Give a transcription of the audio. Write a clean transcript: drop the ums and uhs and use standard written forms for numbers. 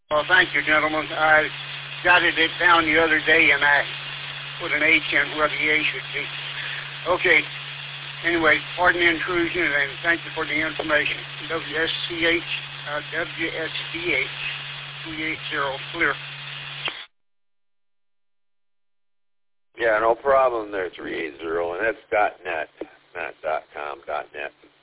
Well, thank you, gentlemen. I jotted it down the other day, and I put an H in where the A should be. Okay. Anyway, pardon the intrusion, and thank you for the information. WSDH 380, clear. Yeah, no problem there, 380, and that's .net, not .com, .net.